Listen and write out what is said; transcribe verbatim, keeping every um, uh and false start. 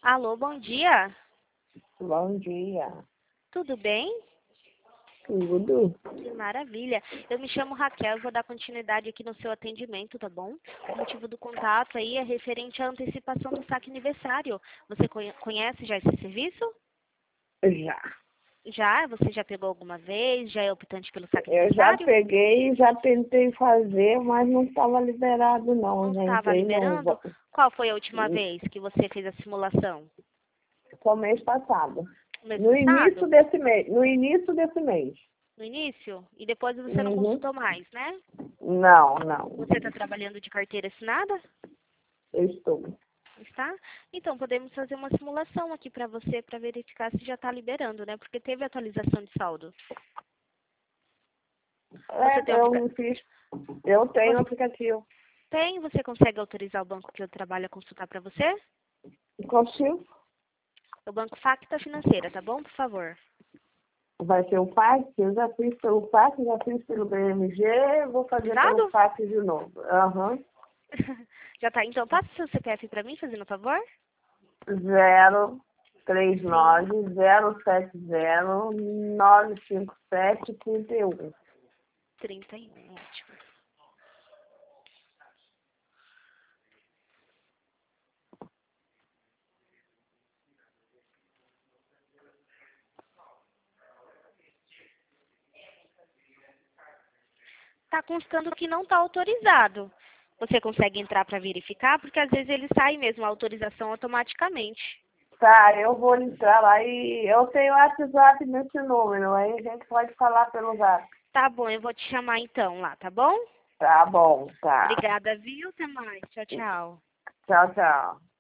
Alô, bom dia. Bom dia. Tudo bem? Tudo? Que maravilha. Eu me chamo Raquel e vou dar continuidade aqui no seu atendimento, tá bom? O motivo do contato aí é referente à antecipação do saque aniversário. Você conhe- conhece já esse serviço? Já. Já? Você já pegou alguma vez? Já é optante pelo saque Eu já aniversário? peguei, já tentei fazer, mas não estava liberado Não não, gente. estava Aí não liberando? vou. Qual foi a última vez que você fez a simulação? Foi mês passado. No mês No início passado? desse mês. No início desse mês. No início? E depois você não Uhum. consultou mais, né? Não, não. Você está trabalhando de carteira assinada? Eu estou. Está? Então, podemos fazer uma simulação aqui para você, para verificar se já está liberando, né? Porque teve atualização de saldo. Você tem É, um eu aplica... me fiz. Eu tenho Você aplicativo. tem? Você consegue autorizar o banco que eu trabalho a consultar para você? Consigo? O Banco Facta Financeira, tá bom? Por favor. Vai ser o fax, eu já fiz pelo fax, já fiz pelo B M G, vou fazer pelo Autorizado? fax de novo. Aham. Já tá. Então, passa o seu C P F para mim, fazendo um favor? zero três Sim. nove zero sete zero nove cinco sete trinta e um. trinta e um, ótimo. Tá constando que não está autorizado. Você consegue entrar para verificar? Porque às vezes ele sai mesmo a autorização automaticamente. Tá, eu vou entrar lá e eu tenho WhatsApp nesse número, aí a gente pode falar pelo zap. Tá bom, eu vou te chamar então lá, tá bom? Tá bom, tá. Obrigada, viu? Até mais. Tchau, tchau. Tchau, tchau.